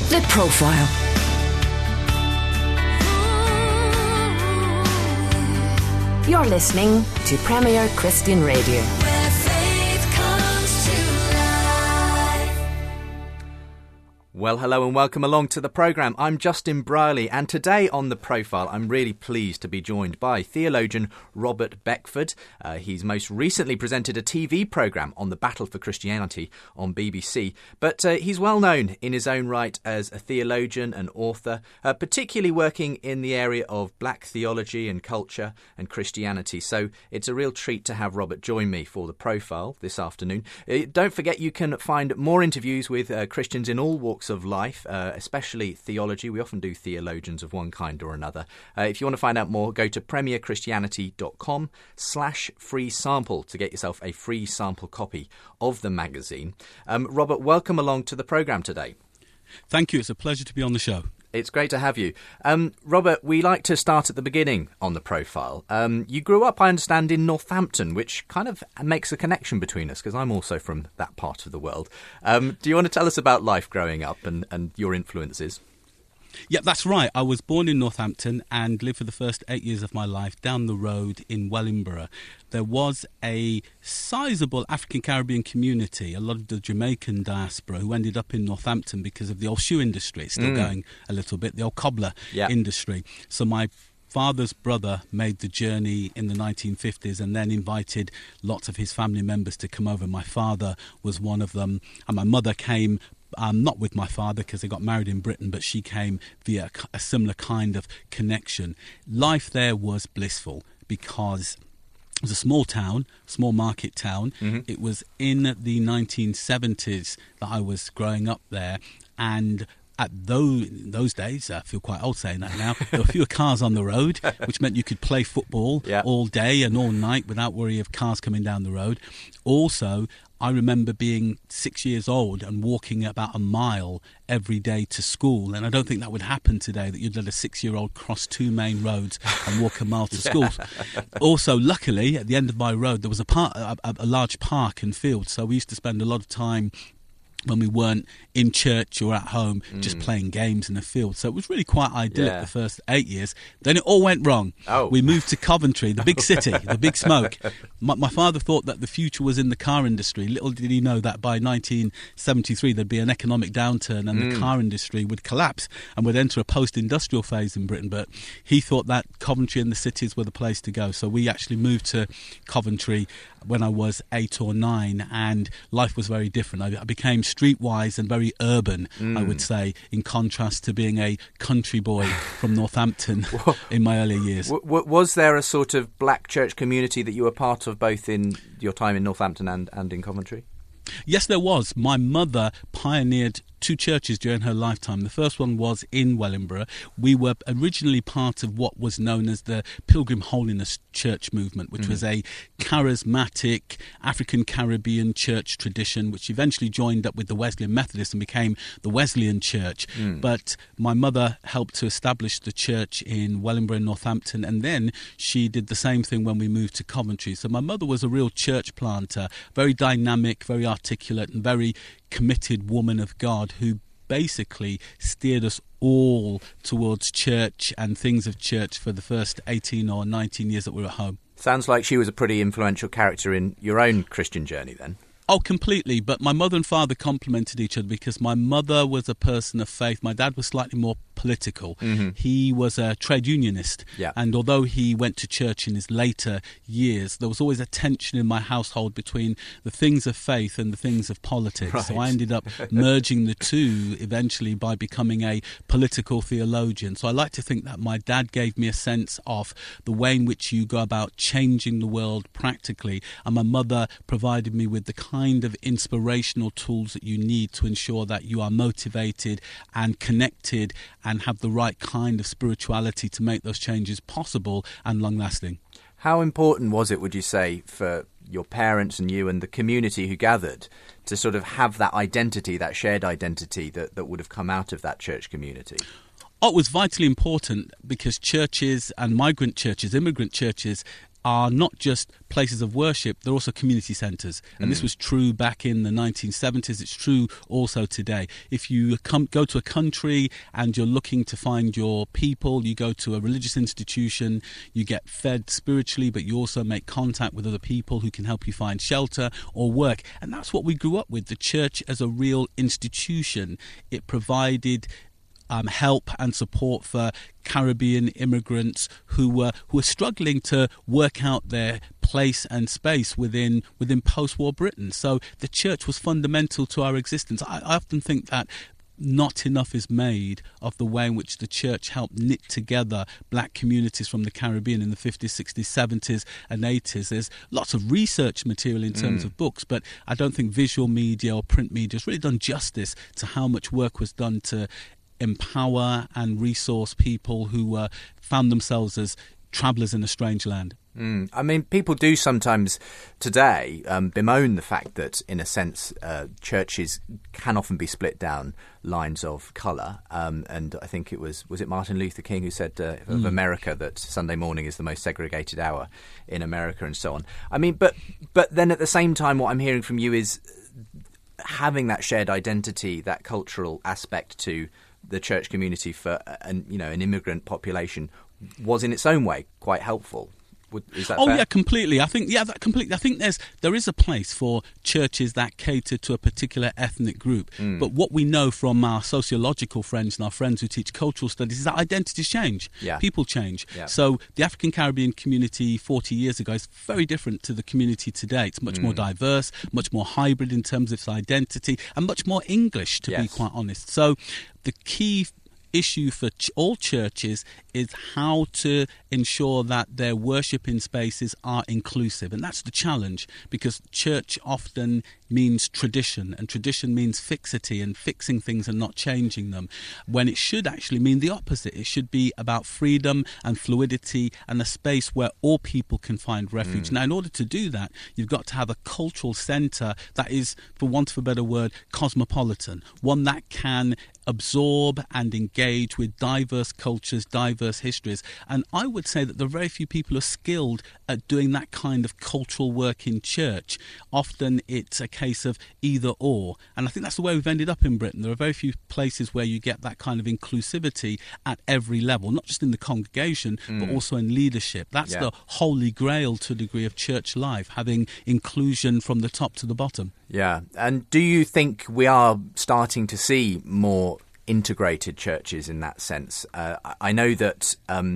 The Profile. You're listening to Premier Christian Radio. Where faith comes to life. Well, hello and welcome along to the programme. I'm Justin Brierley, and today on The Profile, I'm really pleased to be joined by theologian Robert Beckford. He's most recently presented a TV programme on the battle for Christianity on BBC, but he's well known in his own right as a theologian and author, particularly working in the area of black theology and culture and Christianity. So it's a real treat to have Robert join me for The Profile this afternoon. Don't forget you can find more interviews with Christians in all walks of life, especially theology. We often do theologians of one kind or another. If you want to find out more, go to premierchristianity.com/free sample to get yourself a free sample copy of the magazine. Robert, welcome along to the programme today. Thank you. It's a pleasure to be on the show. It's great to have you. Robert, we like to start at the beginning on The Profile. You grew up, I understand, in Northampton, which kind of makes a connection between us, because I'm also from that part of the world. Do you want to tell us about life growing up and your influences? Yeah, that's right. I was born in Northampton and lived for the first 8 years of my life down the road in Wellingborough. There was a sizable African-Caribbean community, a lot of the Jamaican diaspora, who ended up in Northampton because of the old shoe industry. It's still going a little bit, the old cobbler industry. So my father's brother made the journey in the 1950s and then invited lots of his family members to come over. My father was one of them, and my mother came not with my father because they got married in Britain, but she came via a similar kind of connection. Life there was blissful because it was a small town, small market town. It was in the 1970s that I was growing up there, and at those days, I feel quite old saying that now, there were fewer cars on the road, which meant you could play football all day and all night without worry of cars coming down the road. Also, I remember being 6 years old and walking about a mile every day to school, and I don't think that would happen today, that you'd let a 6-year-old cross two main roads and walk a mile to school. Also, luckily, at the end of my road, there was a large park and field, so we used to spend a lot of time when we weren't in church or at home, just playing games in the field. So it was really quite idyllic the first 8 years. Then it all went wrong. We moved to Coventry, the big city, the big smoke. My father thought that the future was in the car industry. Little did he know that by 1973 there'd be an economic downturn and the car industry would collapse and would enter a post-industrial phase in Britain. But he thought that Coventry and the cities were the place to go. So we actually moved to Coventry when I was 8 or 9, and life was very different. I became streetwise and very urban, I would say, in contrast to being a country boy from Northampton in my early years. Was there a sort of black church community that you were part of both in your time in Northampton and in Coventry? Yes, there was. My mother pioneered 2 churches during her lifetime. The first one was in Wellingborough. We were originally part of what was known as the Pilgrim Holiness Church movement, which was a charismatic African-Caribbean church tradition, which eventually joined up with the Wesleyan Methodists and became the Wesleyan Church. But my mother helped to establish the church in Wellingborough and Northampton, and then she did the same thing when we moved to Coventry. So my mother was a real church planter, very dynamic, very articulate, and very committed woman of God who basically steered us all towards church and things of church for the first 18 or 19 years that we were at home. Sounds like she was a pretty influential character in your own Christian journey then. Oh, completely. But my mother and father complemented each other because my mother was a person of faith. My dad was slightly more political. He was a trade unionist. And although he went to church in his later years, there was always a tension in my household between the things of faith and the things of politics. So I ended up merging the two eventually by becoming a political theologian. So I like to think that my dad gave me a sense of the way in which you go about changing the world practically, and my mother provided me with the kind of inspirational tools that you need to ensure that you are motivated and connected and have the right kind of spirituality to make those changes possible and long-lasting. How important was it, would you say, for your parents and you and the community who gathered to sort of have that identity, that shared identity that would have come out of that church community? Oh, it was vitally important because churches and migrant churches, immigrant churches, are not just places of worship, they're also community centres. And this was true back in the 1970s. It's true also today. If you go to a country and you're looking to find your people, you go to a religious institution, you get fed spiritually, but you also make contact with other people who can help you find shelter or work. And that's what we grew up with, the church as a real institution. It provided help and support for Caribbean immigrants who were struggling to work out their place and space within post-war Britain. So the church was fundamental to our existence. I often think that not enough is made of the way in which the church helped knit together black communities from the Caribbean in the 50s, 60s, 70s and 80s. There's lots of research material in terms of books, but I don't think visual media or print media has really done justice to how much work was done to empower and resource people who found themselves as travellers in a strange land. I mean, people do sometimes today bemoan the fact that, in a sense, churches can often be split down lines of colour. And I think was it Martin Luther King who said of America that Sunday morning is the most segregated hour in America and so on. I mean, but then at the same time, what I'm hearing from you is having that shared identity, that cultural aspect to the church community for an immigrant population was in its own way quite helpful. Is that fair? Yeah, completely. I think completely. I think there is a place for churches that cater to a particular ethnic group. But what we know from our sociological friends and our friends who teach cultural studies is that identities change. Yeah. People change. Yeah. So the African Caribbean community 40 years ago is very different to the community today. It's much more diverse, much more hybrid in terms of its identity, and much more English, to be quite honest. So the key issue for all churches is how to ensure that their worshiping spaces are inclusive. And that's the challenge, because church often means tradition, and tradition means fixity and fixing things and not changing them, when it should actually mean the opposite. It should be about freedom and fluidity and a space where all people can find refuge. Now, in order to do that, you've got to have a cultural centre that is, for want of a better word, cosmopolitan, one that can absorb and engage with diverse cultures, diverse histories. And I would say that there are very few people who are skilled at doing that kind of cultural work in church. Often it's a case of either or. And I think that's the way we've ended up in Britain. There are very few places where you get that kind of inclusivity at every level, not just in the congregation, but also in leadership. That's the holy grail, to a degree, of church life, having inclusion from the top to the bottom. Yeah. And do you think we are starting to see more integrated churches in that sense? I know that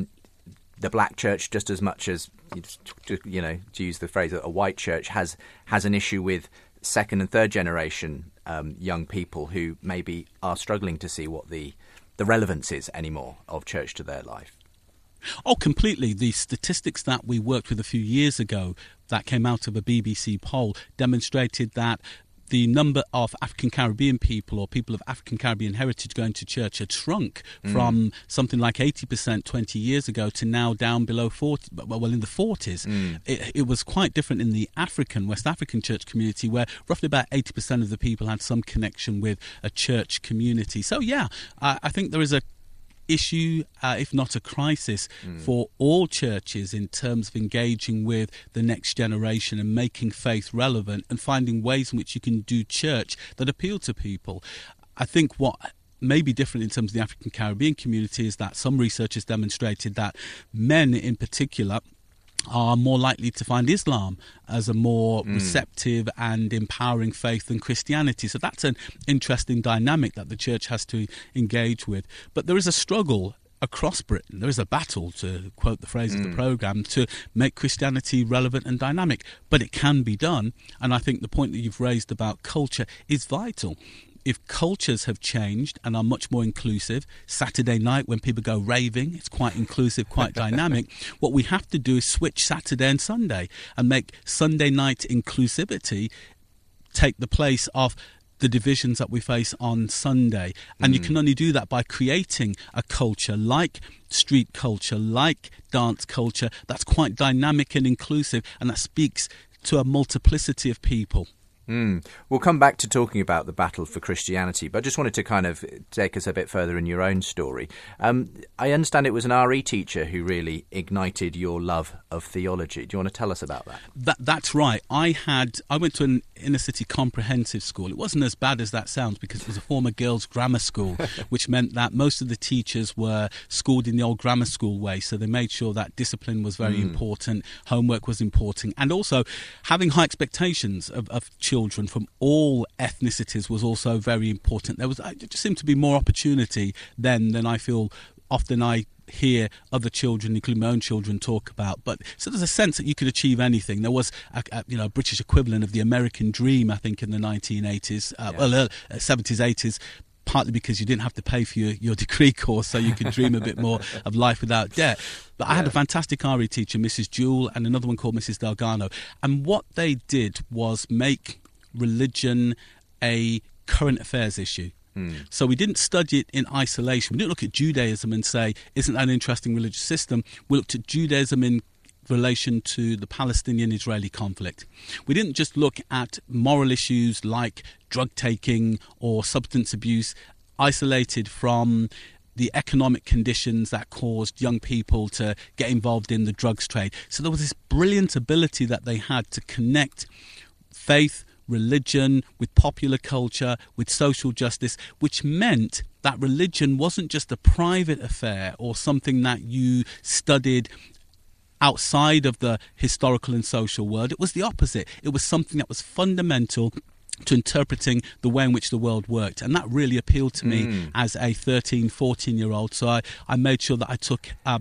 the black church, just as much as, to use the phrase, a white church, has an issue with second and third generation young people who maybe are struggling to see what the relevance is anymore of church to their life. Oh, completely. The statistics that we worked with a few years ago that came out of a BBC poll demonstrated that the number of African Caribbean people or people of African Caribbean heritage going to church had shrunk from something like 80% 20 years ago to now down below 40, well, in the 40s. It was quite different in the West African church community, where roughly about 80% of the people had some connection with a church community. So, yeah, I think there is a issue, if not a crisis, for all churches in terms of engaging with the next generation and making faith relevant and finding ways in which you can do church that appeal to people. I think what may be different in terms of the African Caribbean community is that some research has demonstrated that men in particular are more likely to find Islam as a more receptive and empowering faith than Christianity. So that's an interesting dynamic that the church has to engage with. But there is a struggle across Britain. There is a battle, to quote the phrase of the programme, to make Christianity relevant and dynamic. But it can be done. And I think the point that you've raised about culture is vital. If cultures have changed and are much more inclusive, Saturday night when people go raving, it's quite inclusive, quite dynamic. What we have to do is switch Saturday and Sunday and make Sunday night inclusivity take the place of the divisions that we face on Sunday. And you can only do that by creating a culture like street culture, like dance culture, that's quite dynamic and inclusive, and that speaks to a multiplicity of people. We'll come back to talking about the battle for Christianity, but I just wanted to kind of take us a bit further in your own story. I understand it was an RE teacher who really ignited your love of theology. Do you want to tell us about that? That's right. I went to an inner city comprehensive school. It wasn't as bad as that sounds because it was a former girls' grammar school, which meant that most of the teachers were schooled in the old grammar school way, so they made sure that discipline was very important, homework was important, and also having high expectations of children from all ethnicities was also very important. There just seemed to be more opportunity then than I feel often I hear other children, including my own children, talk about. But so there's a sense that you could achieve anything. There was a British equivalent of the American dream, I think, in the 1980s, 70s, 80s. Partly because you didn't have to pay for your degree course, so you could dream a bit more of life without debt. But I had a fantastic RE teacher, Mrs. Jewell, and another one called Mrs. Delgado. And what they did was make religion a current affairs issue. So we didn't study it in isolation. We didn't look at Judaism and say, isn't that an interesting religious system? We looked at Judaism in relation to the Palestinian-Israeli conflict. We didn't just look at moral issues like drug taking or substance abuse isolated from the economic conditions that caused young people to get involved in the drugs trade. So there was this brilliant ability that they had to connect faith, religion, with popular culture, with social justice, which meant that religion wasn't just a private affair or something that you studied outside of the historical and social world. It was the opposite. It was something that was fundamental to interpreting the way in which the world worked. And that really appealed to me as a 13, 14-year-old. So I made sure that I took a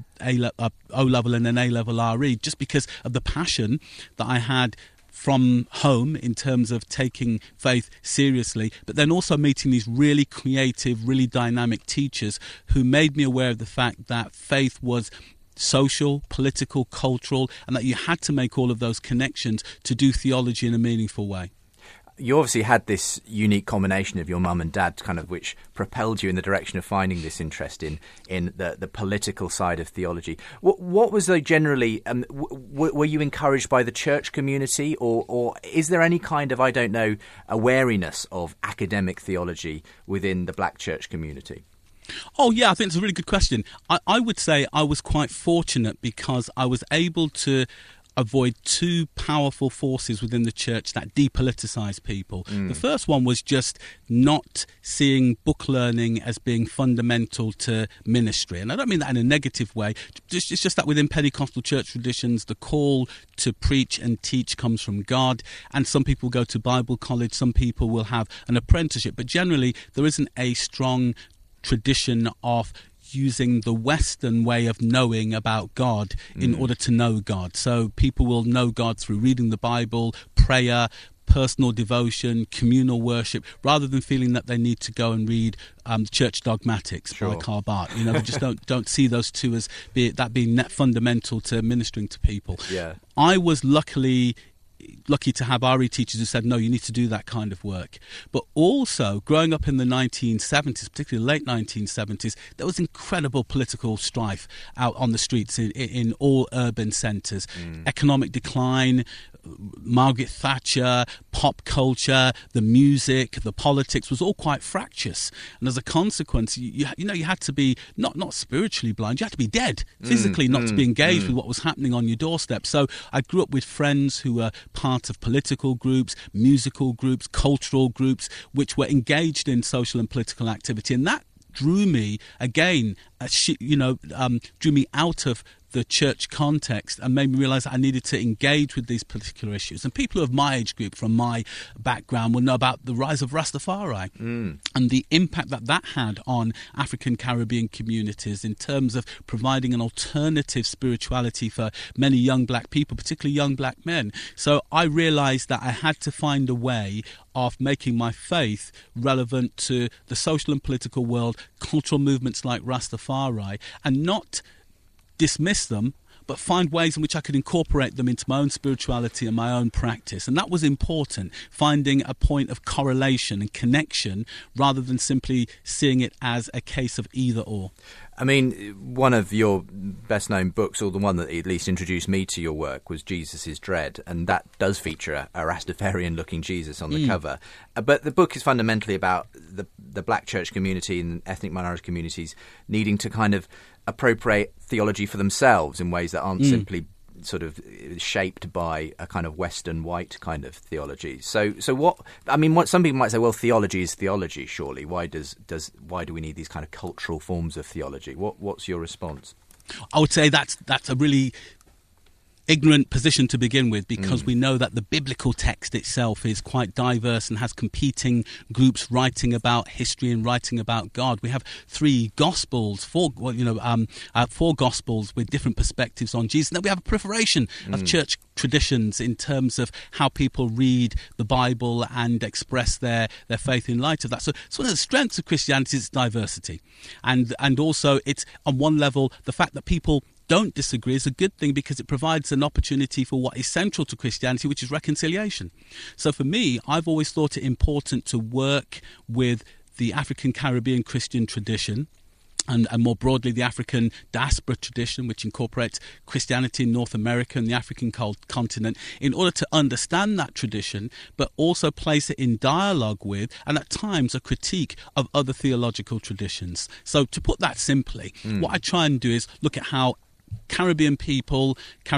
O-level and an A-level RE just because of the passion that I had from home in terms of taking faith seriously, but then also meeting these really creative, really dynamic teachers who made me aware of the fact that faith was social, political, cultural, and that you had to make all of those connections to do theology in a meaningful way. You obviously had this unique combination of your mum and dad, kind of, which propelled you in the direction of finding this interest in the political side of theology. What was though generally? Were you encouraged by the church community, or is there any kind of, I don't know, awareness of academic theology within the black church community? Oh, yeah, I think it's a really good question. I would say I was quite fortunate because I was able to avoid two powerful forces within the church that depoliticize people. The first one was just not seeing book learning as being fundamental to ministry. And I don't mean that in a negative way. It's just that within Pentecostal church traditions, the call to preach and teach comes from God. And some people go to Bible college, some people will have an apprenticeship. But generally, there isn't a strong tradition of using the Western way of knowing about God in order to know God. So people will know God through reading the Bible, prayer, personal devotion, communal worship, rather than feeling that they need to go and read Church Dogmatics by Karl Barth. They just don't see those two as being fundamental to ministering to people. Yeah. I was lucky to have RE teachers who said, no, you need to do that kind of work. But also, growing up in the 1970s, particularly late 1970s, there was incredible political strife out on the streets in all urban centres. Economic decline, Margaret Thatcher, pop culture, the music, the politics was all quite fractious. And as a consequence, you had to be not spiritually blind, you had to be dead physically not to be engaged with what was happening on your doorstep. So I grew up with friends who were part of political groups, musical groups, cultural groups, which were engaged in social and political activity. And that drew me, again, drew me out of the church context and made me realise that I needed to engage with these particular issues. And people of my age group, from my background, will know about the rise of Rastafari and the impact that had on African Caribbean communities in terms of providing an alternative spirituality for many young black people, particularly young black men. So I realised that I had to find a way of making my faith relevant to the social and political world, cultural movements like Rastafari, and not dismiss them, but find ways in which I could incorporate them into my own spirituality and my own practice. And that was important, finding a point of correlation and connection rather than simply seeing it as a case of either or. I mean, one of your best-known books, or the one that at least introduced me to your work, was Jesus is Dread, and that does feature a Rastafarian-looking Jesus on the cover. But the book is fundamentally about the black church community and ethnic minority communities needing to kind of appropriate theology for themselves in ways that aren't simply sort of shaped by a kind of Western white kind of theology. So what I mean, what some people might say, well, theology is theology. Surely, why do we need these kind of cultural forms of theology? What's your response? I would say that's a really ignorant position to begin with, because we know that the biblical text itself is quite diverse and has competing groups writing about history and writing about God. We have four gospels with different perspectives on Jesus. And then we have a proliferation of church traditions in terms of how people read the Bible and express their faith in light of that. So one of the strengths of Christianity is its diversity, and also it's, on one level, the fact that people don't disagree is a good thing, because it provides an opportunity for what is central to Christianity, which is reconciliation. So for me, I've always thought it important to work with the African Caribbean Christian tradition, and more broadly the African diaspora tradition, which incorporates Christianity in North America and the African continent, in order to understand that tradition, but also place it in dialogue with, and at times a critique of, other theological traditions. So to put that simply, what I try and do is look at how Caribbean people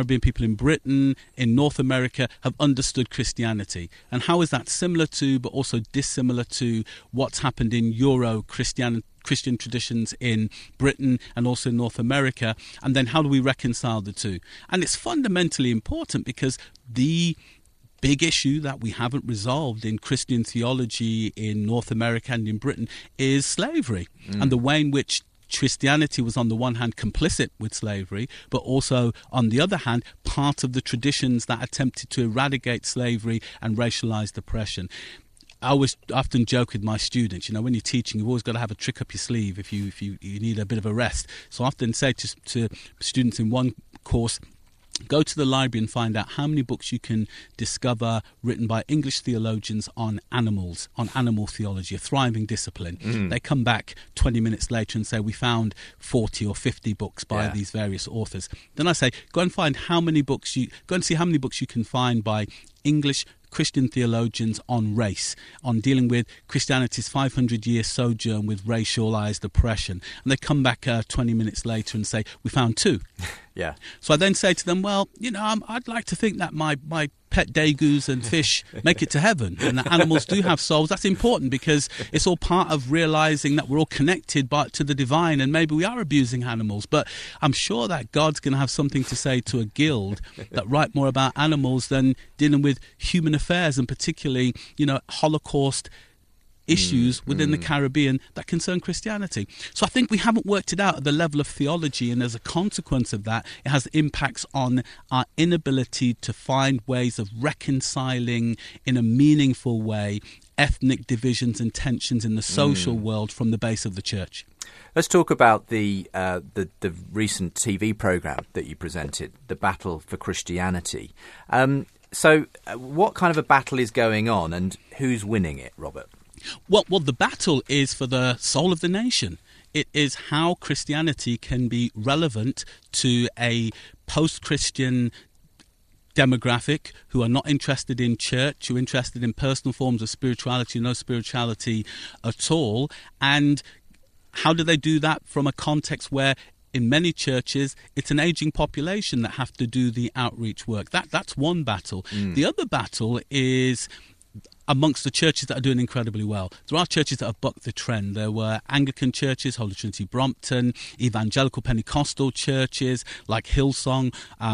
in Britain, in North America, have understood Christianity, and how is that similar to, but also dissimilar to, what's happened in Euro-Christian traditions in Britain and also in North America, and then how do we reconcile the two? And it's fundamentally important, because the big issue that we haven't resolved in Christian theology in North America and in Britain is slavery, and the way in which Christianity was, on the one hand, complicit with slavery, but also, on the other hand, part of the traditions that attempted to eradicate slavery and racialized oppression. I always often joke with my students, when you're teaching, you've always got to have a trick up your sleeve if you need a bit of a rest. So I often say to students in one course, go to the library and find out how many books you can discover written by English theologians on animals, on animal theology, a thriving discipline. They come back 20 minutes later and say, we found 40 or 50 books by these various authors. Then I say, go and see how many books you can find by English Christian theologians on race, on dealing with Christianity's 500-year sojourn with racialized oppression. And they come back 20 minutes later and say, we found 2. Yeah. So I then say to them, well, I'd like to think that my pet degus and fish make it to heaven, and that animals do have souls. That's important, because it's all part of realizing that we're all connected to the divine, and maybe we are abusing animals. But I'm sure that God's going to have something to say to a guild that write more about animals than dealing with human affairs, and particularly, Holocaust issues within the Caribbean that concern Christianity. So I think we haven't worked it out at the level of theology, and as a consequence of that, it has impacts on our inability to find ways of reconciling in a meaningful way ethnic divisions and tensions in the social world from the base of the church. Let's talk about the recent TV programme that you presented, The Battle for Christianity. So what kind of a battle is going on, and who's winning it, Robert? Well, the battle is for the soul of the nation. It is how Christianity can be relevant to a post-Christian demographic who are not interested in church, who are interested in personal forms of spirituality, no spirituality at all. And how do they do that from a context where, in many churches, it's an aging population that have to do the outreach work? That's one battle. The other battle is amongst the churches that are doing incredibly well. There are churches that have bucked the trend. There were Anglican churches, Holy Trinity Brompton, evangelical Pentecostal churches like Hillsong,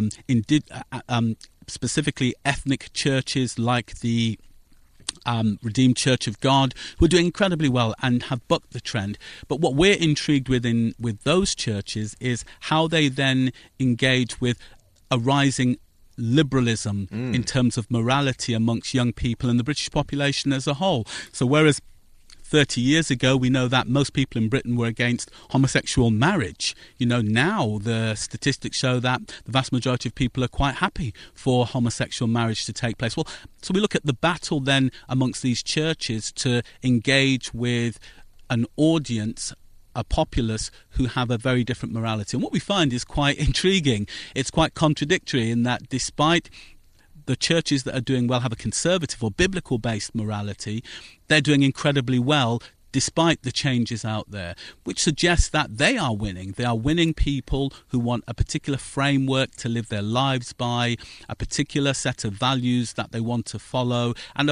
specifically ethnic churches like the Redeemed Church of God, who are doing incredibly well and have bucked the trend. But what we're intrigued with those churches is how they then engage with a rising liberalism in terms of morality amongst young people and the British population as a whole. So whereas 30 years ago we know that most people in Britain were against homosexual marriage, now the statistics show that the vast majority of people are quite happy for homosexual marriage to take place. Well, so we look at the battle then amongst these churches to engage with an audience a populace who have a very different morality. And what we find is quite intriguing. It's quite contradictory in that despite the churches that are doing well have a conservative or biblical-based morality, they're doing incredibly well despite the changes out there, which suggests that they are winning. They are winning people who want a particular framework to live their lives by, a particular set of values that they want to follow, and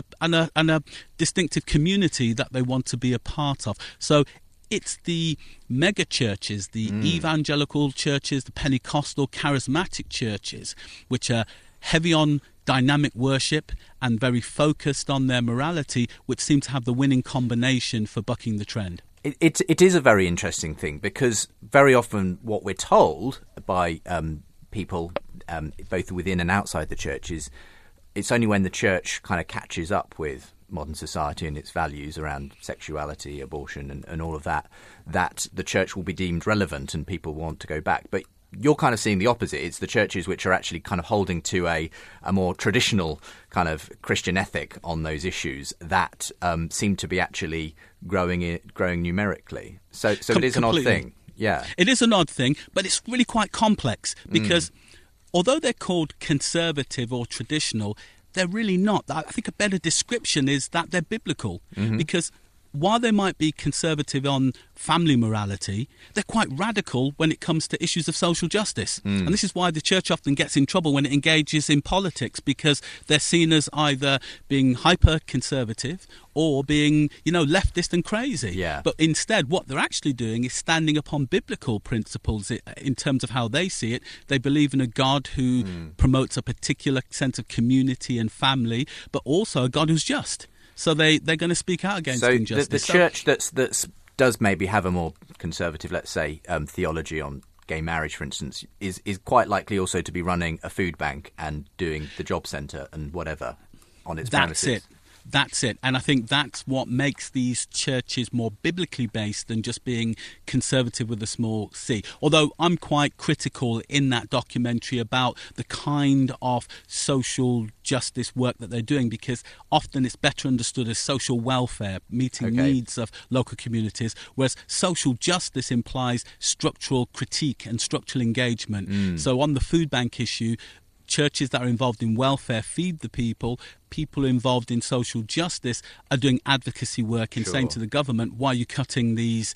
a distinctive community that they want to be a part of. So it's the mega churches, the evangelical churches, the Pentecostal charismatic churches, which are heavy on dynamic worship and very focused on their morality, which seem to have the winning combination for bucking the trend. It is a very interesting thing, because very often what we're told by people, both within and outside the church, is it's only when the church kind of catches up with modern society and its values around sexuality, abortion and all of that, that the church will be deemed relevant and people want to go back. But you're kind of seeing the opposite. It's the churches which are actually kind of holding to a more traditional kind of Christian ethic on those issues that seem to be actually growing numerically. So it is an odd thing. Yeah, it is an odd thing, but it's really quite complex because although they're called conservative or traditional, they're really not. I think a better description is that they're biblical, because while they might be conservative on family morality, they're quite radical when it comes to issues of social justice. And this is why the church often gets in trouble when it engages in politics, because they're seen as either being hyper-conservative or being, leftist and crazy. Yeah. But instead, what they're actually doing is standing upon biblical principles in terms of how they see it. They believe in a God who promotes a particular sense of community and family, but also a God who's just. So they're going to speak out against injustice. The church that's does maybe have a more conservative, let's say, theology on gay marriage, for instance, is quite likely also to be running a food bank and doing the job centre and whatever on its premises. That's it. And I think that's what makes these churches more biblically based than just being conservative with a small c. Although I'm quite critical in that documentary about the kind of social justice work that they're doing, because often it's better understood as social welfare, meeting needs of local communities, whereas social justice implies structural critique and structural engagement. So on the food bank issue, churches that are involved in welfare feed the people. People involved in social justice are doing advocacy work and saying to the government, why are you cutting these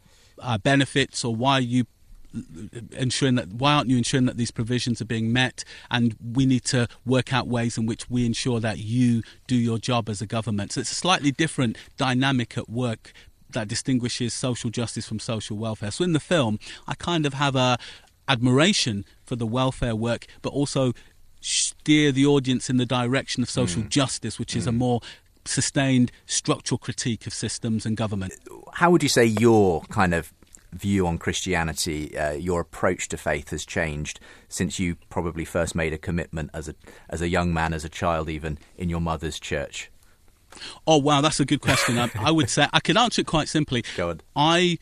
benefits, or why aren't you ensuring that these provisions are being met, and we need to work out ways in which we ensure that you do your job as a government. So it's a slightly different dynamic at work that distinguishes social justice from social welfare. So in the film, I kind of have a admiration for the welfare work, but also steer the audience in the direction of social justice, which is a more sustained structural critique of systems and government. How would you say your kind of view on Christianity, your approach to faith has changed since you probably first made a commitment as a young man, as a child even, in your mother's church? Oh, wow, that's a good question. I would say I can answer it quite simply. Go on. I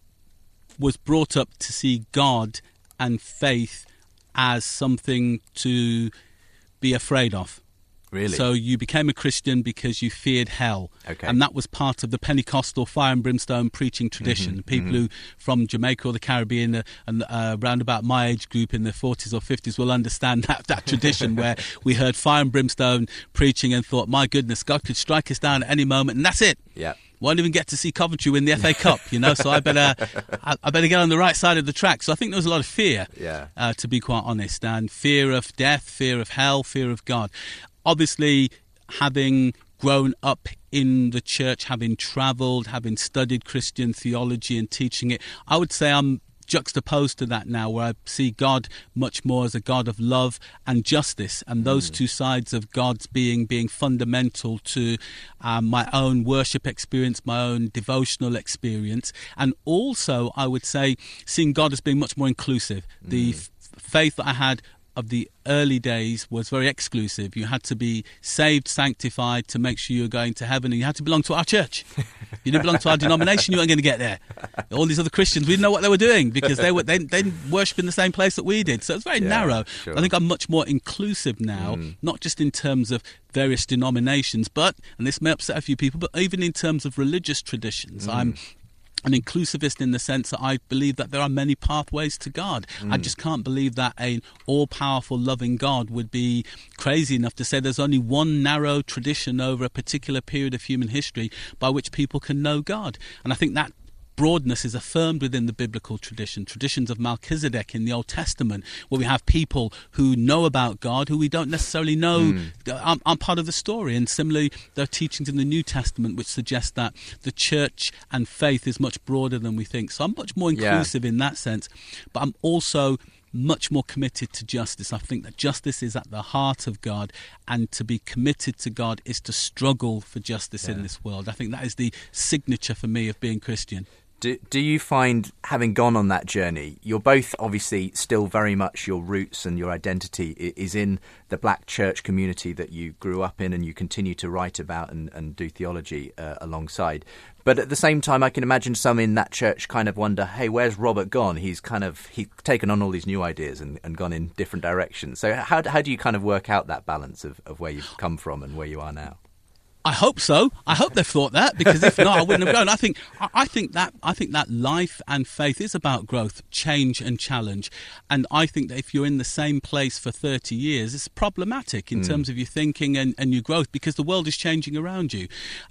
was brought up to see God and faith as something to be afraid of. Really? So you became a Christian because you feared hell. Okay. And that was part of the Pentecostal fire and brimstone preaching tradition. People who from Jamaica or the Caribbean and around about my age group in their 40s or 50s will understand that tradition where we heard fire and brimstone preaching and thought, my goodness, God could strike us down at any moment, and that's it. Yeah. Won't even get to see Coventry win the FA Cup, so I better get on the right side of the track. So I think there was a lot of fear, to be quite honest, and fear of death, fear of hell, fear of God. Obviously, having grown up in the church, having travelled, having studied Christian theology and teaching it, I would say I'm juxtaposed to that now, where I see God much more as a God of love and justice, and those two sides of God's being fundamental to my own worship experience, my own devotional experience, and also I would say seeing God as being much more inclusive. The faith that I had of the early days was very exclusive. You had to be saved, sanctified to make sure you were going to heaven, and you had to belong to our church. You didn't belong to our denomination, you weren't going to get there. All these other Christians, we didn't know what they were doing because they didn't worship in the same place that we did. So it's very narrow. Sure. I think I'm much more inclusive now, not just in terms of various denominations, but, and this may upset a few people, but even in terms of religious traditions. I'm an inclusivist in the sense that I believe that there are many pathways to God. I just can't believe that an all-powerful, loving God would be crazy enough to say there's only one narrow tradition over a particular period of human history by which people can know God. And I think that broadness is affirmed within the biblical traditions of Melchizedek in the Old Testament, where we have people who know about God who we don't necessarily know aren't part of the story. And similarly, there are teachings in the New Testament which suggest that the church and faith is much broader than we think. So I'm much more inclusive in that sense, but I'm also much more committed to justice. I think that justice is at the heart of God, and to be committed to God is to struggle for justice in this world. I think that is the signature for me of being Christian. Do you find, having gone on that journey, you're both obviously still very much your roots and your identity is in the black church community that you grew up in and you continue to write about and do theology alongside. But at the same time, I can imagine some in that church kind of wonder, hey, where's Robert gone? He's taken on all these new ideas and gone in different directions. So how do you kind of work out that balance of where you've come from and where you are now? I hope so. I hope they've thought that, because if not, I wouldn't have gone. I think that life and faith is about growth, change and challenge. And I think that if you're in the same place for 30 years, it's problematic in terms of your thinking and your growth, because the world is changing around you.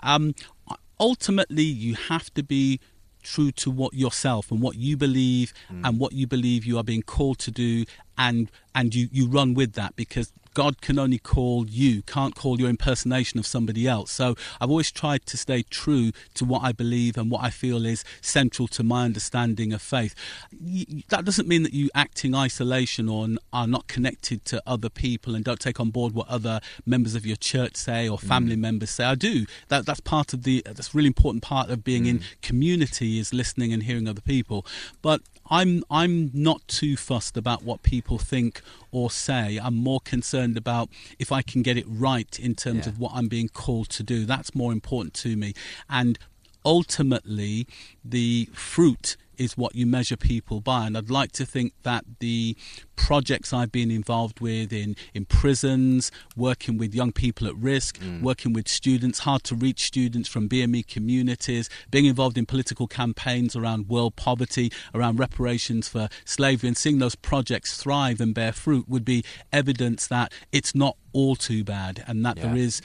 Ultimately, you have to be true to what yourself and what you believe and what you believe you are being called to do, and you run with that, because God can only call you, can't call your impersonation of somebody else. So I've always tried to stay true to what I believe and what I feel is central to my understanding of faith. That doesn't mean that you act in isolation or are not connected to other people and don't take on board what other members of your church say or family members say. I do. That's part of that's a really important part of being in community, is listening and hearing other people. But I'm not too fussed about what people think or say. I'm more concerned about if I can get it right in terms of what I'm being called to do. That's more important to me. And ultimately, the fruit is what you measure people by. And I'd like to think that the projects I've been involved with in prisons, working with young people at risk, working with students, hard to reach students from BME communities, being involved in political campaigns around world poverty, around reparations for slavery, and seeing those projects thrive and bear fruit would be evidence that it's not all too bad, and that there is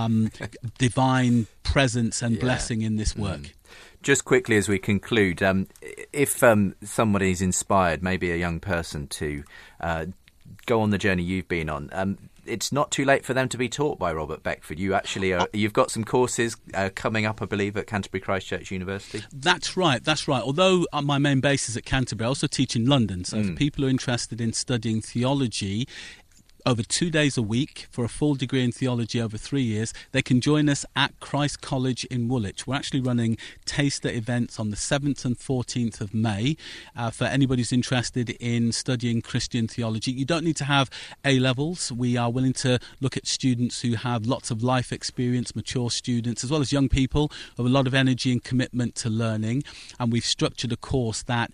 divine presence and blessing in this work. Just quickly as we conclude, if somebody's inspired, maybe a young person, to go on the journey you've been on, it's not too late for them to be taught by Robert Beckford. You actually you've got some courses coming up, I believe, at Canterbury Christ Church University. That's right. Although my main base is at Canterbury, I also teach in London. So for people who are interested in studying theology over 2 days a week for a full degree in theology over 3 years, they can join us at Christ College in Woolwich. We're actually running taster events on the 7th and 14th of May for anybody who's interested in studying Christian theology. You don't need to have A-levels. We are willing to look at students who have lots of life experience, mature students, as well as young people who have a lot of energy and commitment to learning. And we've structured a course that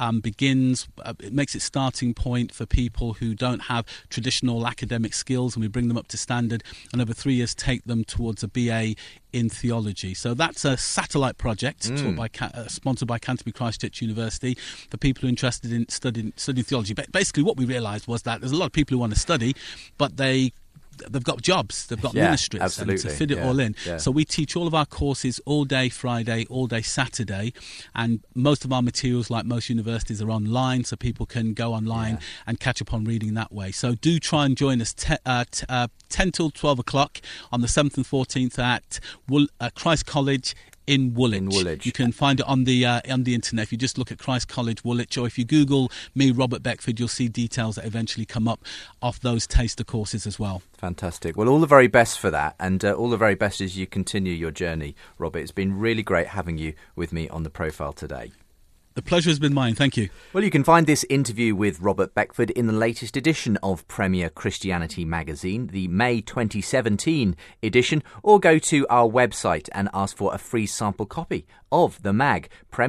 it makes it starting point for people who don't have traditional academic skills, and we bring them up to standard, and over 3 years take them towards a BA in theology. So that's a satellite project sponsored by Canterbury Christ Church University for people who are interested in studying theology. But basically what we realised was that there's a lot of people who want to study, but they've got jobs, they've got ministries, and to fit it all in. So we teach all of our courses all day Friday, all day Saturday, and most of our materials, like most universities, are online, so people can go online and catch up on reading that way. So do try and join us 10 till 12 o'clock on the 7th and 14th at Christ College in Woolwich. You can find it on the internet. If you just look at Christ College Woolwich, or if you Google me, Robert Beckford, you'll see details that eventually come up off those taster courses as well. Fantastic. Well, all the very best for that, and all the very best as you continue your journey, Robert. It's been really great having you with me on The Profile today. The pleasure has been mine. Thank you. Well, you can find this interview with Robert Beckford in the latest edition of Premier Christianity magazine, the May 2017 edition, or go to our website and ask for a free sample copy of the mag,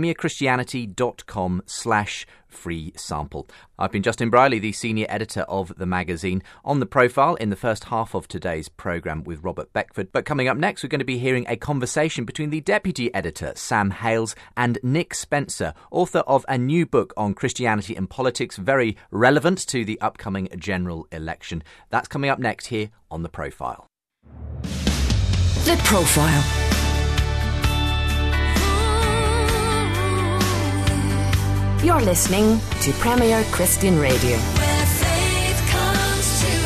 premierchristianity.com/free sample. I've been Justin Briley, the senior editor of the magazine, on the profile in the first half of today's programme with Robert Beckford. But coming up next, we're going to be hearing a conversation between the deputy editor, Sam Hales, and Nick Spencer, author of a new book on Christianity and politics, very relevant to the upcoming general election. That's coming up next here on The Profile. The Profile. You're listening to Premier Christian Radio. Where faith comes to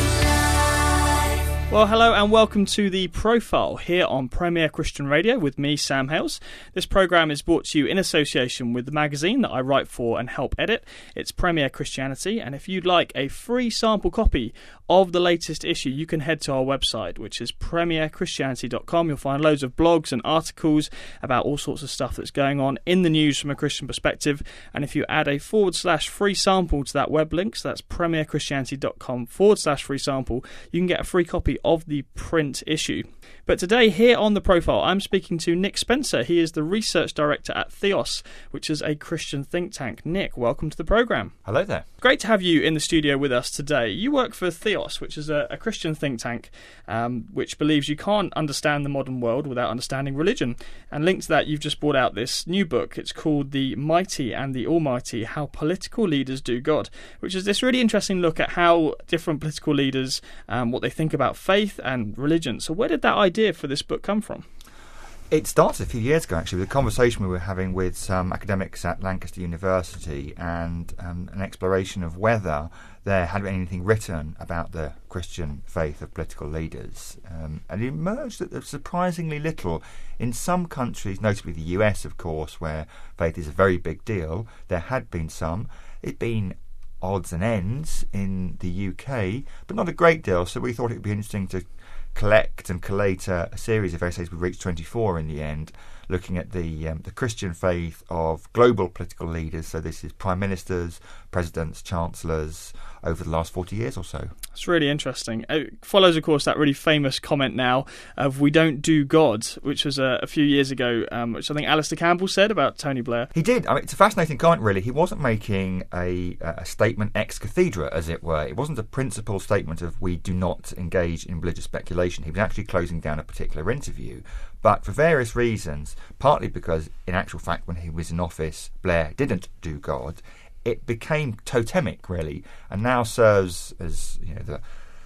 life. Well, hello and welcome to The Profile here on Premier Christian Radio with me, Sam Hales. This programme is brought to you in association with the magazine that I write for and help edit. It's Premier Christianity, and if you'd like a free sample copy of the latest issue, you can head to our website, which is premierchristianity.com. You'll find loads of blogs and articles about all sorts of stuff that's going on in the news from a Christian perspective. And if you add a /free sample to that web link, so that's premierchristianity.com /free sample, you can get a free copy of the print issue. But today, here on The Profile, I'm speaking to Nick Spencer. He is the research director at Theos, which is a Christian think tank. Nick, welcome to the programme. Hello there. Great to have you in the studio with us today. You work for Theos, which is a Christian think tank which believes you can't understand the modern world without understanding religion. And linked to that, you've just brought out this new book. It's called The Mighty and the Almighty, How Political Leaders Do God, which is this really interesting look at how different political leaders, what they think about faith and religion. So where did that idea for this book come from? It started a few years ago, actually, with a conversation we were having with some academics at Lancaster University and an exploration of whether there had been anything written about the Christian faith of political leaders. And it emerged that there's surprisingly little. In some countries, notably the US, of course, where faith is a very big deal, there had been some. It'd been odds and ends in the UK, but not a great deal, so we thought it would be interesting to collect and collate a series of essays. We reached 24 in the end, looking at the Christian faith of global political leaders. So this is prime ministers, presidents, chancellors over the last 40 years or so. It's really interesting. It follows, of course, that really famous comment now of "we don't do God," which was a few years ago, which I think Alistair Campbell said about Tony Blair. He did. I mean, it's a fascinating comment, really. He wasn't making a statement ex cathedra, as it were. It wasn't a principled statement of "we do not engage in religious speculation." He was actually closing down a particular interview. But for various reasons, partly because, in actual fact, when he was in office, Blair didn't do God, it became totemic, really, and now serves as, you know, the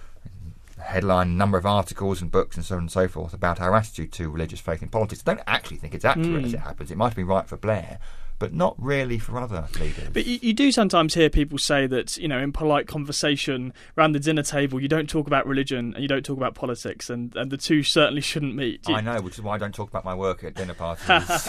headline number of articles and books and so on and so forth about our attitude to religious faith in politics. I don't actually think it's accurate, as it happens. It might have been right for Blair, but not really for other leaders. But you do sometimes hear people say that, you know, in polite conversation around the dinner table, you don't talk about religion and you don't talk about politics, and the two certainly shouldn't meet. I know, which is why I don't talk about my work at dinner parties.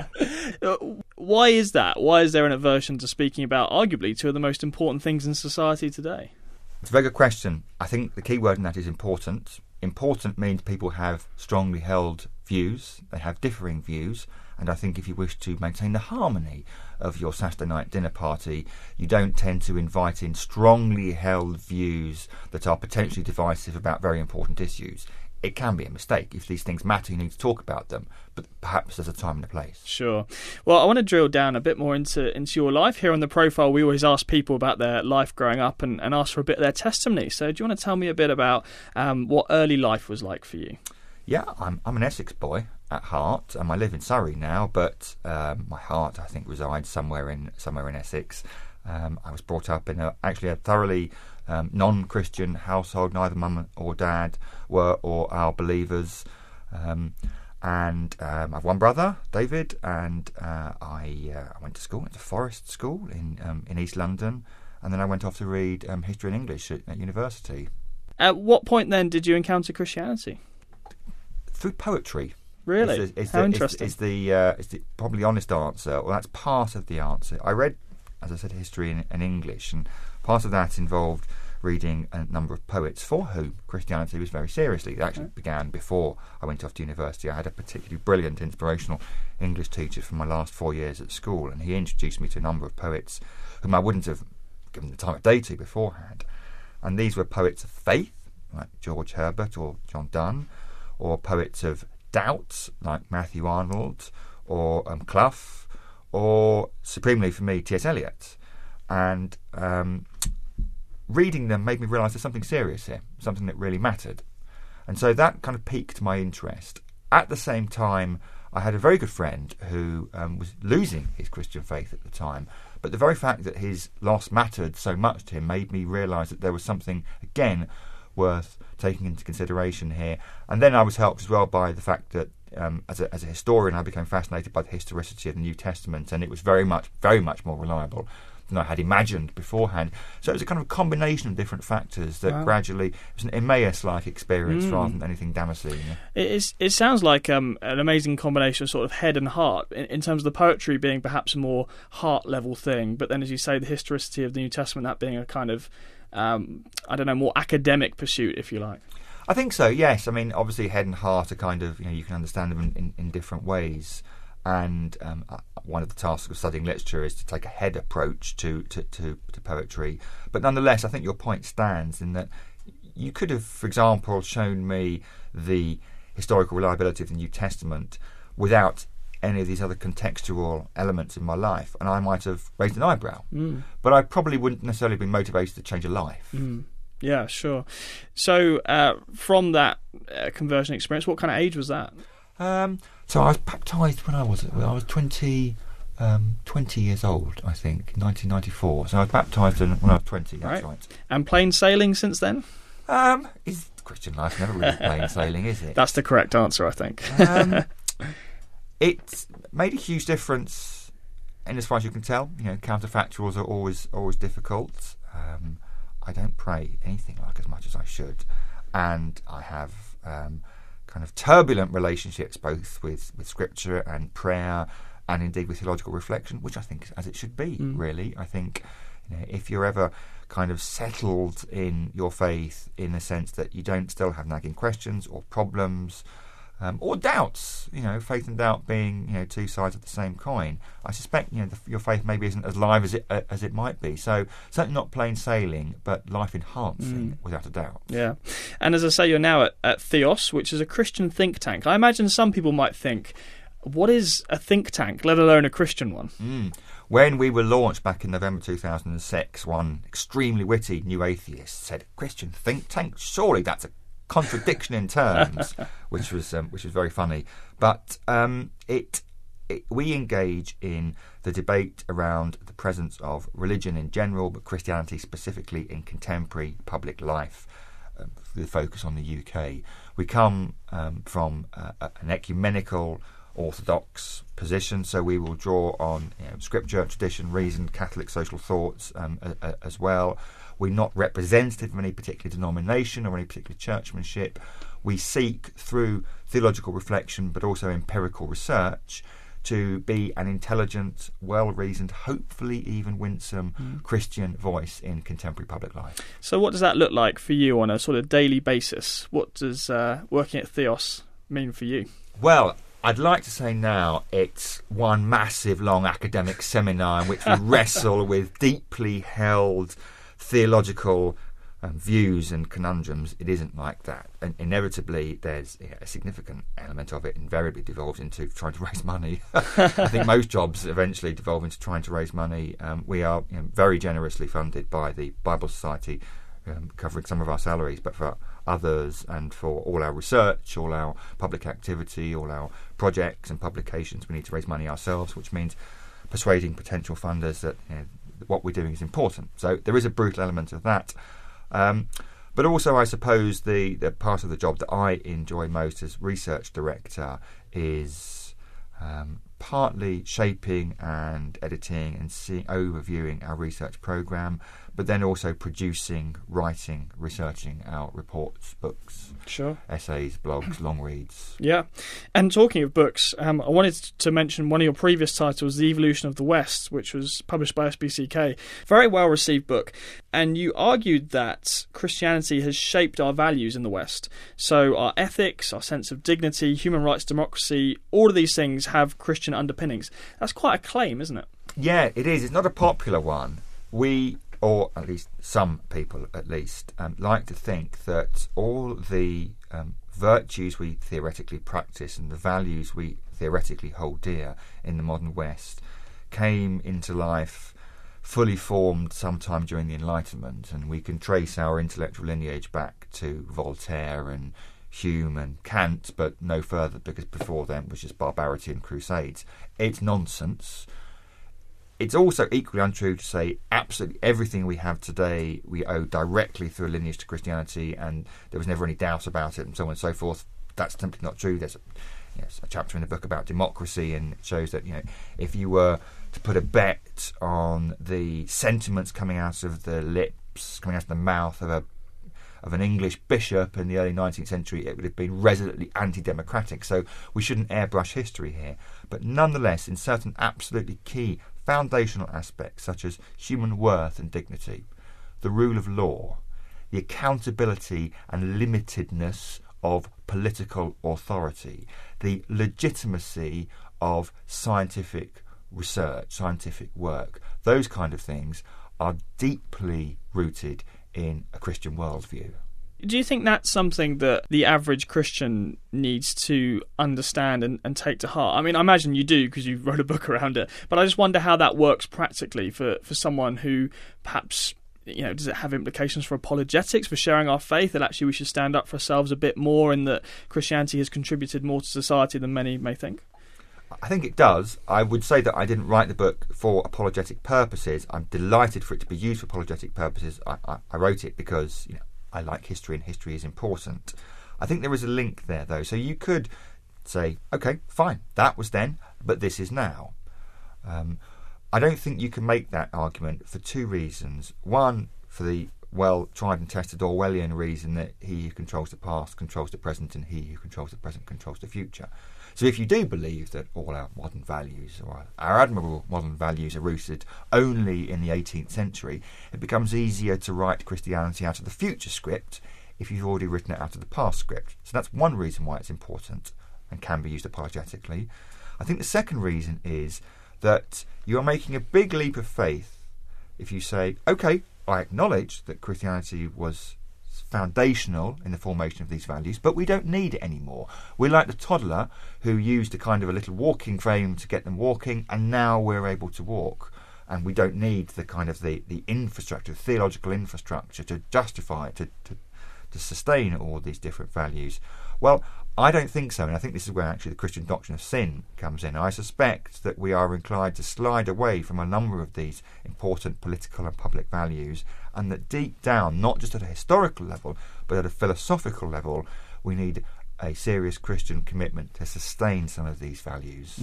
Why is that? Why is there an aversion to speaking about arguably two of the most important things in society today? It's a very good question. I think the key word in that is important. Important means people have strongly held views, they have differing views, and I think if you wish to maintain the harmony of your Saturday night dinner party, you don't tend to invite in strongly held views that are potentially divisive about very important issues. It can be a mistake. If these things matter, you need to talk about them, but perhaps there's a time and a place. Sure. Well, I want to drill down a bit more into your life. Here on The Profile, we always ask people about their life growing up and ask for a bit of their testimony. So do you want to tell me a bit about what early life was like for you? Yeah, I'm an Essex boy at heart. I live in Surrey now, but my heart, I think, resides somewhere in Essex. I was brought up in a thoroughly non-Christian household. Neither mum or dad were or are believers. And I have one brother, David, and I went to school. It's a Forest School in East London, and then I went off to read history and English at university. At what point then did you encounter Christianity? Through poetry. Really? How interesting. Is the probably honest answer. Well, that's part of the answer. I read, as I said, history and English, and part of that involved reading a number of poets for whom Christianity was very seriously. It actually began before I went off to university. I had a particularly brilliant, inspirational English teacher for my last 4 years at school, and he introduced me to a number of poets whom I wouldn't have given the time of day to beforehand. And these were poets of faith, like George Herbert or John Donne, or poets of doubt, like Matthew Arnold, or Clough, or supremely for me, T.S. Eliot. And reading them made me realise there's something serious here, something that really mattered. And so that kind of piqued my interest. At the same time, I had a very good friend who was losing his Christian faith at the time, but the very fact that his loss mattered so much to him made me realise that there was something, again, worth taking into consideration here. And then I was helped as well by the fact that as a historian I became fascinated by the historicity of the New Testament, and it was very much more reliable than I had imagined beforehand. So it was a kind of combination of different factors that gradually, it was an Emmaus-like experience rather than anything Damascene. It sounds like an amazing combination of sort of head and heart, in terms of the poetry being perhaps a more heart-level thing, but then, as you say, the historicity of the New Testament, that being a kind of, more academic pursuit, if you like. I think so, yes. I mean, obviously head and heart are kind of, you can understand them in different ways. And one of the tasks of studying literature is to take a head approach to poetry. But nonetheless, I think your point stands in that you could have, for example, shown me the historical reliability of the New Testament without any of these other contextual elements in my life, and I might have raised an eyebrow. But I probably wouldn't necessarily be motivated to change a life. Yeah, sure. So from that conversion experience, what kind of age was that? So I was baptised when I was 20 years old, I think, 1994. So I was baptised when I was 20, that's right. And plain sailing since then? Is Christian life never really plain sailing, is it? That's the correct answer, I think. It made a huge difference, in as far as you can tell. Counterfactuals are always difficult. I don't pray anything like as much as I should, and I have kind of turbulent relationships both with Scripture and prayer, and indeed with theological reflection, which I think is as it should be. Really, I think if you're ever kind of settled in your faith, in the sense that you don't still have nagging questions or problems. Or doubts, faith and doubt being, two sides of the same coin. I suspect, your faith maybe isn't as live as it might be. So certainly not plain sailing, but life enhancing, without a doubt. Yeah, and as I say, you're now at Theos, which is a Christian think tank. I imagine some people might think, what is a think tank, let alone a Christian one? When we were launched back in November 2006, one extremely witty new atheist said, "Christian think tank? Surely that's a contradiction in terms," which was very funny. But we engage in the debate around the presence of religion in general, but Christianity specifically in contemporary public life, with a focus on the UK. We come from an ecumenical orthodox position, so we will draw on scripture, tradition, reason, Catholic social thoughts as well. We're not representative of any particular denomination or any particular churchmanship. We seek, through theological reflection but also empirical research, to be an intelligent, well-reasoned, hopefully even winsome Christian voice in contemporary public life. So what does that look like for you on a sort of daily basis? What does working at Theos mean for you? Well, I'd like to say now it's one massive long academic seminar in which we wrestle with deeply held theological views and conundrums. It isn't like that, and inevitably there's a significant element of it invariably devolves into trying to raise money. I think most jobs eventually devolve into trying to raise money. We are very generously funded by the Bible Society, covering some of our salaries, but for others and for all our research, all our public activity, all our projects and publications, we need to raise money ourselves, which means persuading potential funders that what we're doing is important. So there is a brutal element of that. But also, I suppose, the part of the job that I enjoy most as research director is partly shaping and editing and overviewing our research programme, but then also producing, writing, researching our reports, books, essays, blogs, long reads. Yeah. And talking of books, I wanted to mention one of your previous titles, The Evolution of the West, which was published by SBCK. Very well received book. And you argued that Christianity has shaped our values in the West. So our ethics, our sense of dignity, human rights, democracy, all of these things have Christian underpinnings. That's quite a claim, isn't it? Yeah, it is. It's not a popular one. We, or at least some people at least, like to think that all the virtues we theoretically practice and the values we theoretically hold dear in the modern West came into life fully formed sometime during the Enlightenment, and we can trace our intellectual lineage back to Voltaire and Hume and Kant, but no further, because before then was just barbarity and crusades. It's nonsense. It's also equally untrue to say absolutely everything we have today we owe directly through a lineage to Christianity, and there was never any doubt about it, and so on and so forth. That's simply not true. There's a chapter in the book about democracy, and it shows that if you were to put a bet on the sentiments coming out of the lips, coming out of the mouth of an English bishop in the early 19th century, it would have been resolutely anti-democratic. So we shouldn't airbrush history here. But nonetheless, in certain absolutely key foundational aspects, such as human worth and dignity, the rule of law, the accountability and limitedness of political authority, the legitimacy of scientific research, scientific work, those kind of things are deeply rooted in a Christian worldview. Do you think that's something that the average Christian needs to understand and take to heart? I mean, I imagine you do because you wrote a book around it, but I just wonder how that works practically for someone who perhaps, does it have implications for apologetics, for sharing our faith, that actually we should stand up for ourselves a bit more and that Christianity has contributed more to society than many may think? I think it does. I would say that I didn't write the book for apologetic purposes. I'm delighted for it to be used for apologetic purposes. I wrote it because I like history and history is important. I think there is a link there, though. So you could say, OK, fine, that was then, but this is now. I don't think you can make that argument for two reasons. One, for the well-tried and tested Orwellian reason that he who controls the past controls the present and he who controls the present controls the future. So if you do believe that all our modern values, or our admirable modern values, are rooted only in the 18th century, it becomes easier to write Christianity out of the future script if you've already written it out of the past script. So that's one reason why it's important and can be used apologetically. I think the second reason is that you are making a big leap of faith if you say, OK, I acknowledge that Christianity was foundational in the formation of these values, but we don't need it anymore. We're like the toddler who used a kind of a little walking frame to get them walking, and now we're able to walk, and we don't need the kind of the infrastructure, theological infrastructure to justify it, to sustain all these different values. Well, I don't think so, and I think this is where actually the Christian doctrine of sin comes in. I suspect that we are inclined to slide away from a number of these important political and public values, and that deep down, not just at a historical level, but at a philosophical level, we need a serious Christian commitment to sustain some of these values.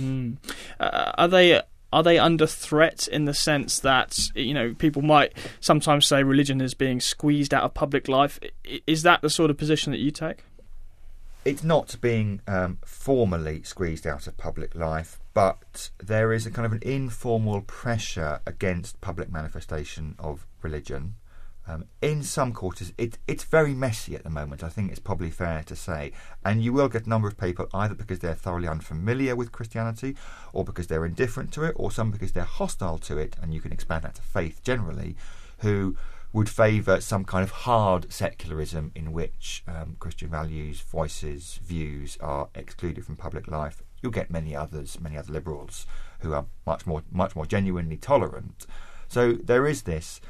Are they under threat in the sense that, people might sometimes say religion is being squeezed out of public life? Is that the sort of position that you take? It's not being formally squeezed out of public life, but there is a kind of an informal pressure against public manifestation of religion. In some quarters, it's very messy at the moment, I think it's probably fair to say. And you will get a number of people, either because they're thoroughly unfamiliar with Christianity, or because they're indifferent to it, or some because they're hostile to it, and you can expand that to faith generally, who would favour some kind of hard secularism in which Christian values, voices, views are excluded from public life. You'll get many other liberals who are much more genuinely tolerant. So there is this.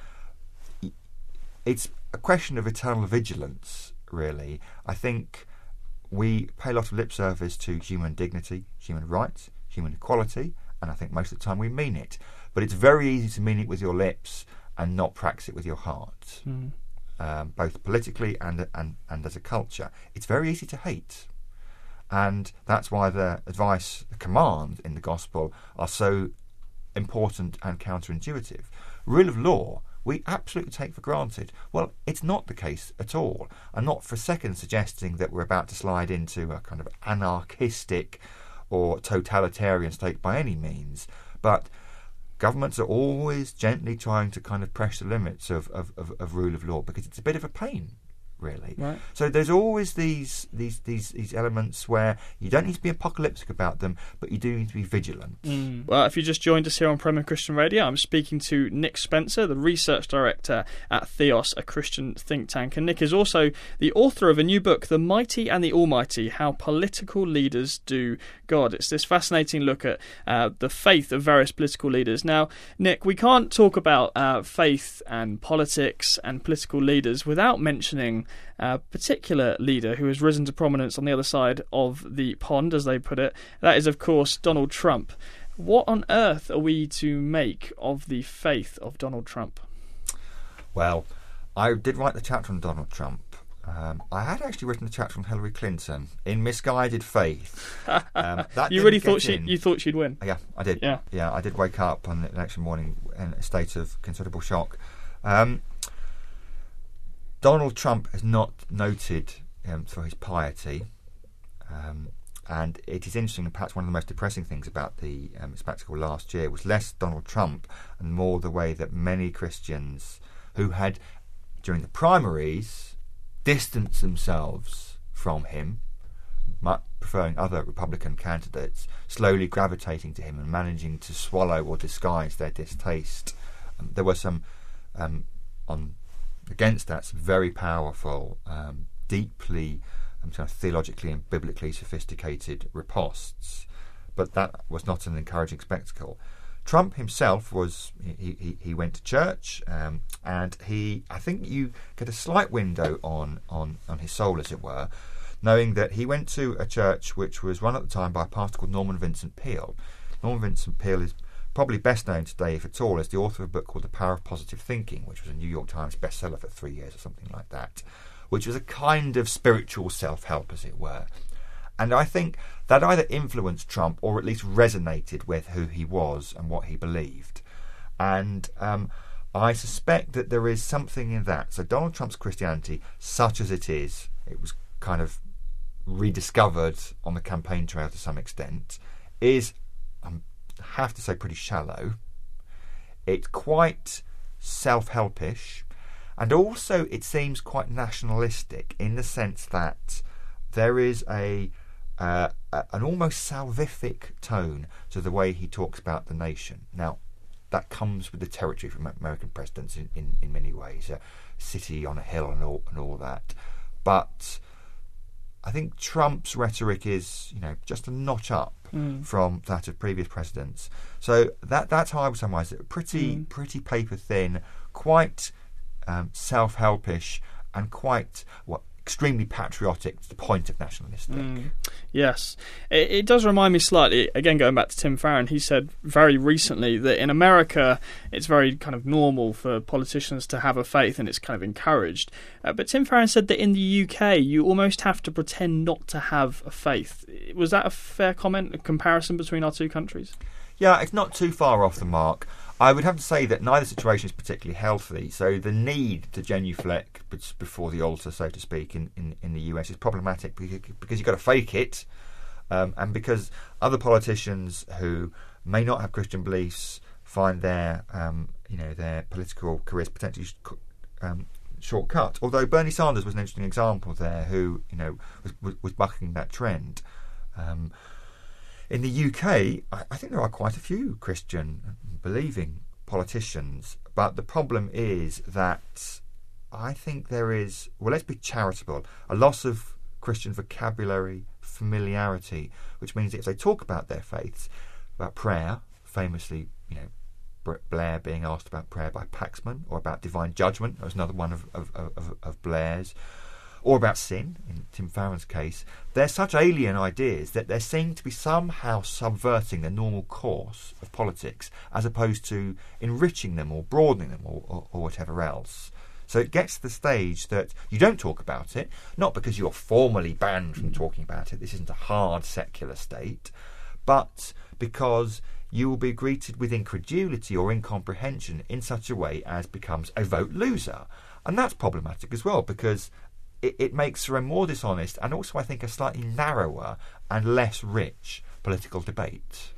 It's a question of eternal vigilance, really. I think we pay a lot of lip service to human dignity, human rights, human equality, and I think most of the time we mean it. But it's very easy to mean it with your lips and not practice it with your heart, both politically and as a culture. It's very easy to hate. And that's why the advice, the command in the gospel are so important and counterintuitive. Rule of law, we absolutely take for granted. Well, it's not the case at all. I'm not for a second suggesting that we're about to slide into a kind of anarchistic or totalitarian state by any means, but governments are always gently trying to kind of press the limits of rule of law, because it's a bit of a pain, really. Right. So there's always these elements where you don't need to be apocalyptic about them, but you do need to be vigilant. Well, if you just joined us here on Premier Christian Radio, I'm speaking to Nick Spencer, the research director at Theos, a Christian think tank. And Nick is also the author of a new book, The Mighty and the Almighty, How Political Leaders Do God. It's this fascinating look at the faith of various political leaders. Now, Nick, we can't talk about faith and politics and political leaders without mentioning a particular leader who has risen to prominence on the other side of the pond, as they put it. That is, of course, Donald Trump. What on earth are we to make of the faith of Donald Trump? Well, I did write the chapter on Donald Trump. I had actually written a chapter on Hillary Clinton in Misguided Faith. You really thought she'd win? Yeah, I did. Yeah, I did wake up on the election morning in a state of considerable shock. Donald Trump is not noted for his piety, and it is interesting. Perhaps one of the most depressing things about the spectacle last year was less Donald Trump and more the way that many Christians who had, during the primaries, distanced themselves from him, preferring other Republican candidates, slowly gravitating to him and managing to swallow or disguise their distaste. There were some, against that, some very powerful, deeply kind of theologically and biblically sophisticated ripostes, but that was not an encouraging spectacle. Trump himself he went to church, and I think you get a slight window on his soul, as it were, knowing that he went to a church which was run at the time by a pastor called Norman Vincent Peale. Norman Vincent Peale is probably best known today, if at all, as the author of a book called The Power of Positive Thinking, which was a New York Times bestseller for 3 years or something like that, which was a kind of spiritual self-help, as it were. And I think that either influenced Trump or at least resonated with who he was and what he believed. And I suspect that there is something in that. So Donald Trump's Christianity, such as it was kind of rediscovered on the campaign trail to some extent, is, I have to say, pretty shallow. It's quite self-helpish. And also it seems quite nationalistic in the sense that there is an almost salvific tone to the way he talks about the nation. Now, that comes with the territory from American presidents in many ways, a city on a hill and all that. But I think Trump's rhetoric is, just a notch up from that of previous presidents. So that's how I would summarise it. Pretty paper thin, quite self-helpish, and quite extremely patriotic to the point of nationalistic. Yes. It does remind me slightly, again going back to Tim Farron, he said very recently that in America it's very kind of normal for politicians to have a faith and it's kind of encouraged. But Tim Farron said that in the UK you almost have to pretend not to have a faith. Was that a fair comment, a comparison between our two countries? Yeah, it's not too far off the mark. I would have to say that neither situation is particularly healthy. So the need to genuflect before the altar, so to speak, in the US is problematic because you've got to fake it, and because other politicians who may not have Christian beliefs find their their political careers potentially shortcut. Although Bernie Sanders was an interesting example there, who was bucking that trend. In the UK, I think there are quite a few Christian believing politicians, but the problem is that I think there is, let's be charitable, a loss of Christian vocabulary, familiarity, which means that if they talk about their faiths, about prayer, famously, Blair being asked about prayer by Paxman, or about divine judgment, that was another one of Blair's, or about sin, in Tim Farron's case, they're such alien ideas that they seem to be somehow subverting the normal course of politics as opposed to enriching them or broadening them or whatever else. So it gets to the stage that you don't talk about it, not because you're formally banned from talking about it, this isn't a hard secular state, but because you will be greeted with incredulity or incomprehension in such a way as becomes a vote loser. And that's problematic as well, because it makes for a more dishonest and also, I think, a slightly narrower and less rich political debate.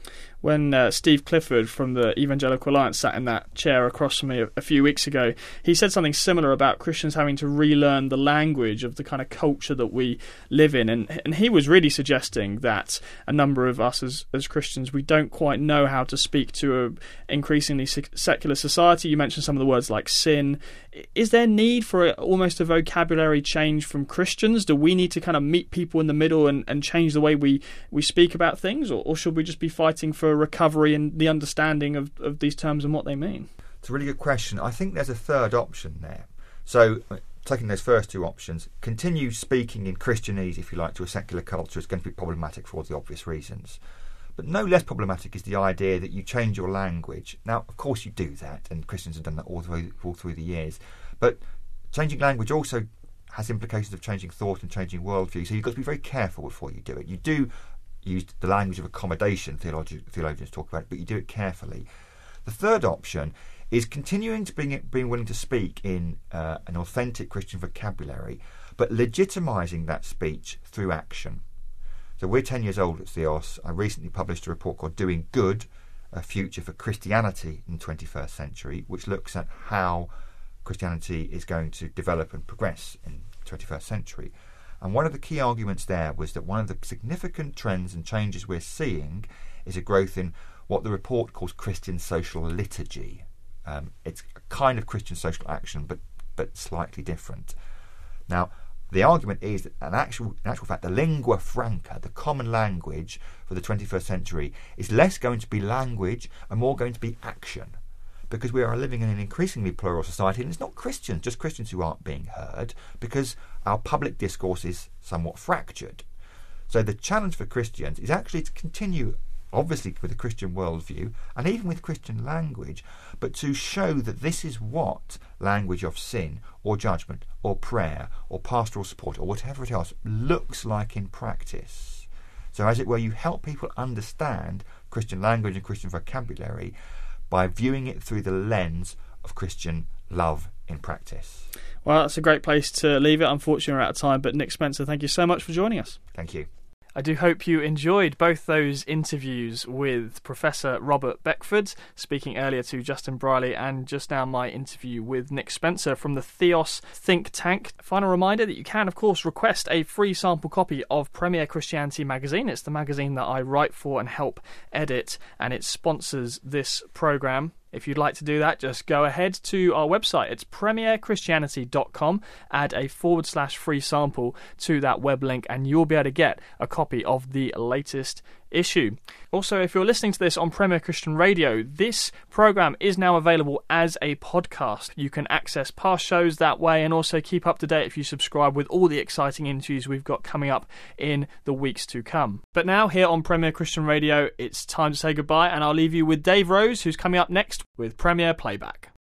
When Steve Clifford from the Evangelical Alliance sat in that chair across from me a few weeks ago, he said something similar about Christians having to relearn the language of the kind of culture that we live in. And he was really suggesting that a number of us as Christians, we don't quite know how to speak to an increasingly secular society. You mentioned some of the words like sin. Is there need for almost a vocabulary change from Christians? Do we need to kind of meet people in the middle and change the way we speak about things? Or should we just be fighting for recovery and the understanding of these terms and what they mean? It's a really good question. I think there's a third option there. So, taking those first two options, continue speaking in Christianese, if you like, to a secular culture is going to be problematic for all the obvious reasons. But no less problematic is the idea that you change your language. Now, of course you do that, and Christians have done that all through the years. But changing language also has implications of changing thought and changing worldview, so you've got to be very careful before you do it. You do use the language of accommodation, theologians talk about it, but you do it carefully. The third option is continuing to being willing to speak in an authentic Christian vocabulary, but legitimising that speech through action. So we're 10 years old at Theos. I recently published a report called Doing Good, A Future for Christianity in the 21st Century, which looks at how Christianity is going to develop and progress in the 21st century. And one of the key arguments there was that one of the significant trends and changes we're seeing is a growth in what the report calls Christian social liturgy. It's a kind of Christian social action, but slightly different. Now, the argument is that in actual fact, the lingua franca, the common language for the 21st century, is less going to be language and more going to be action. Because we are living in an increasingly plural society, and it's not Christians, just Christians who aren't being heard, because our public discourse is somewhat fractured. So the challenge for Christians is actually to continue, obviously with a Christian worldview, and even with Christian language, but to show that this is what language of sin, or judgment, or prayer, or pastoral support, or whatever it else looks like in practice. So as it were, you help people understand Christian language and Christian vocabulary by viewing it through the lens of Christian love in practice. Well, that's a great place to leave it. Unfortunately, we're out of time, but Nick Spencer, thank you so much for joining us. Thank you. I do hope you enjoyed both those interviews with Professor Robert Beckford, speaking earlier to Justin Briley, and just now my interview with Nick Spencer from the Theos think tank. Final reminder that you can, of course, request a free sample copy of Premier Christianity magazine. It's the magazine that I write for and help edit, and it sponsors this programme. If you'd like to do that, just go ahead to our website. It's premierchristianity.com. Add a /free sample to that web link and you'll be able to get a copy of the latest issue. Also, if you're listening to this on Premier Christian Radio, this programme is now available as a podcast. You can access past shows that way and also keep up to date if you subscribe with all the exciting interviews we've got coming up in the weeks to come. But now, here on Premier Christian Radio, it's time to say goodbye, and I'll leave you with Dave Rose, who's coming up next with Premier Playback.